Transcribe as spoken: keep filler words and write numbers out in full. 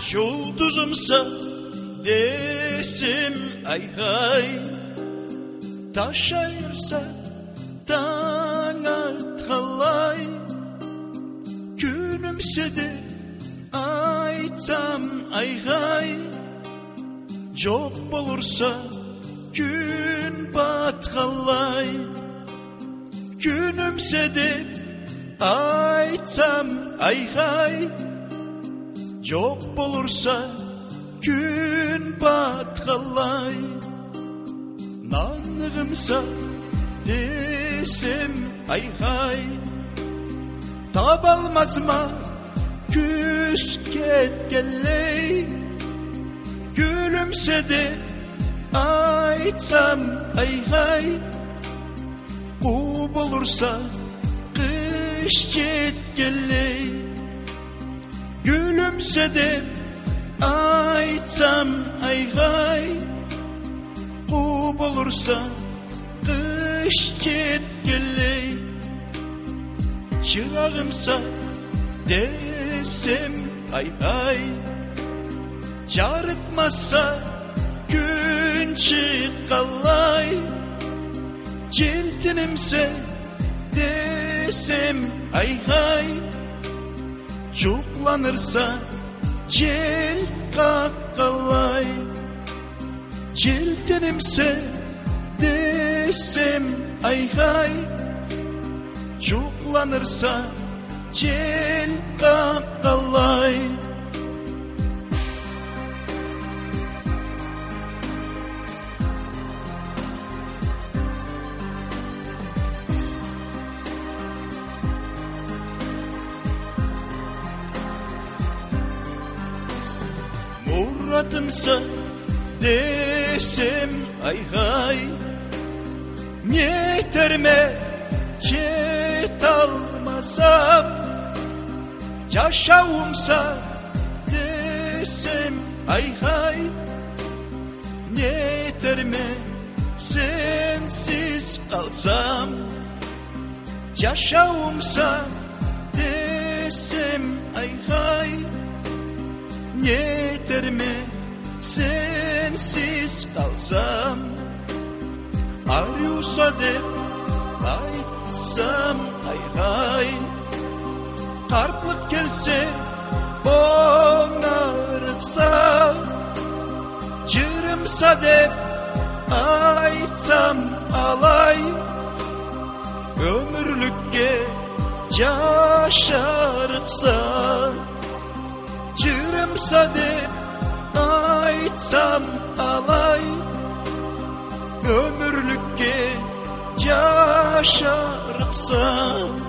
Жұлдызымса десем айғай, таш айырса таң атқалай, күнімсе де айтсам айғай, жоқ болырса күн батқалай, күнімсе де айтсам айғай, жоқ болырса күн батқалай, нанығымса десем айғай, таба алмасыма күз кеткелей, күлімсе де айтсам айғай, қу болырса қыш жеткелей, күлімсе де айтсам айғай, қу болырса қыш жеткелей, шырағымса десем айғай, жарытмаса күн шыққалай, желтінімсе десем айғай, жұқланырса жел қаққалай, желтінімсе десем айғай, жұқланырса жел қаққалай. Мұратымса десем айғай, не терме жет алмасам, жашауымса десем айғай, не терме сенсіз қалсам, жашауымса десем айғай, не терме сенсіз қалсам, арюса деп айтсам айғай, қартлық келсе оңарықса, жырымса деп айтсам алай, өмірлікке жашарықса, жырымса деп айтсам алай, өмірлікке жашарықса.